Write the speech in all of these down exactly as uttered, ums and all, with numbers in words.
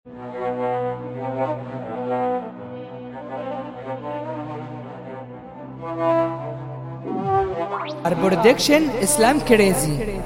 برودكشن اسلام كريزي.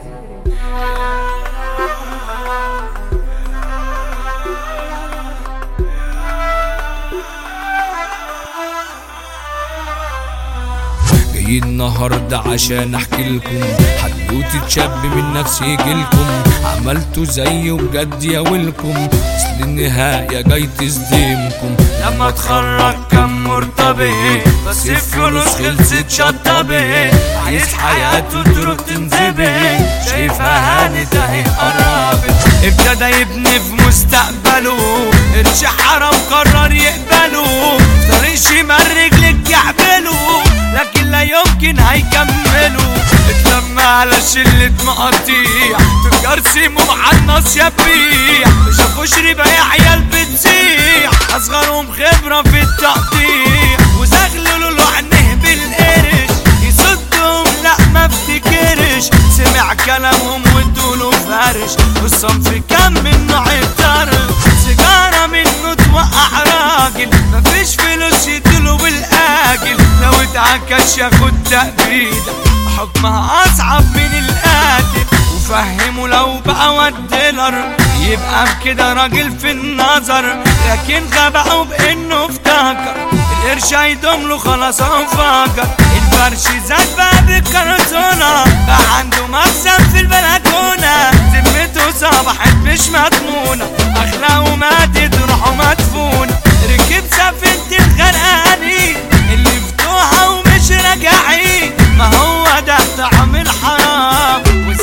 جاي النهارده عشان احكي لكم حدوتة شاب من نفسي يجيلكم، عملتوا زيه بجد يا ويلكم، اصل النهاية جاي تصدمكم. لما اتخرج كان مرتبط بس الفلوس خلصت شطبت، عايز حياته تروح تنزبط، شايفها هانت اهي قربت. ابتدى يبني في مستقبله، قرش حرام قرر يقبله، طريق شمال رجلك يعمله لكن لا يمكن هيكملوا. اتلم على شلة مقاطيع تجار سيمو مع الناس يبيع، مشافوش ربا يا عيال بتسيح، اصغرهم خبرة في التقطيع، وزغللوا له عينيه بالقرش يصدهم لا ما افتكرش، سمع كلامهم وادوله فرش، والصنف كان من نوع الطرف، سيجارة منه توقع راجل، مفيش فلوس يديله بالاجل، لو اتعكش ياخد تأبيدة حكمها اصعب من القاتل، وفهمه لو بقى والديلر يبقى بكده راجل في النظر، لكن غبقه بانه افتكر القرش هيدوم له خلاص انفجر، الفرش زاد بقى بالكرتونة، بقى عنده مخزن في البلكونة، ذمته صبحت مش مضمونة، اخلاقه ماتت روحه مدفونة، ركب سفينة الغرقانين اللي فتوها ومش راجعين، ما هو ده طعم الحرام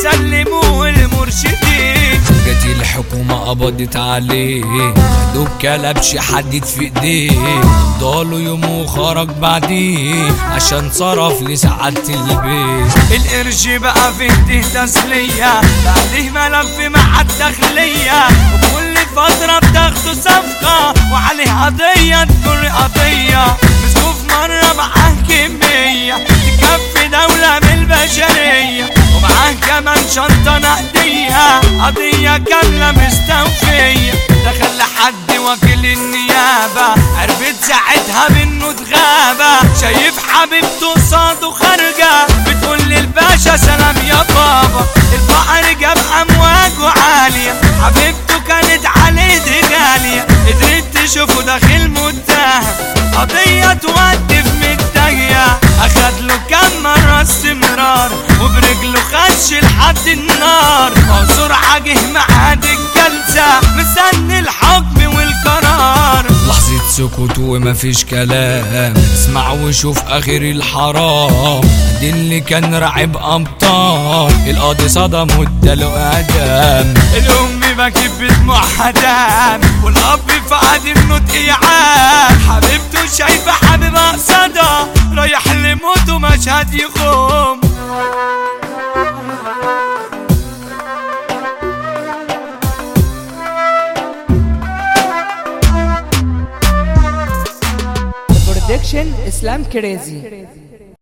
وسلموه المرشدين. جت الحكومة قبضت عليه، خدوه بكلبش حدد في ايديه، ضاله يوم وخرج بعديه عشان صرف لسعادة البيت. القرش بقى في ايديه تسلية، بعديه ملف مع الداخلية، وكل فترة بتاخده صفقة وعليه قضية تجر قضية، مسكوف مرة معاه كمية تكفي دولة من البشرية، ومعاه كمان شنطة نقدية قضية كاملة مستوفية، دخل لحد وكيل النيابة عرفت ساعتها منه اتغابة، شايف حبيبته قصاده خارجة بتقول للباشا سلام يا بابا، البحر جاب امواجه عالية، حبيبته كانت عليه دي غالية، قدرت تشوفه داخل متهم، قضية تودي في متجهة، اخد له كام مرة استمرار، وبرجله خش لحد النار، اعذر عاجه معاد الجلسة مستني الحكم والقرار. لحظة سكوت ومفيش كلام، اسمع وشوف اخر الحرام، دي اللي كان راعب امطار، القاضي صدم واداله اعدام، الام بكت بدموع حدام، والاب فقد النطق يعام، حبيبته شايفه حبيبها قصادها رايح لموت ومشهد يخوم. برودكشن اسلام كريزي.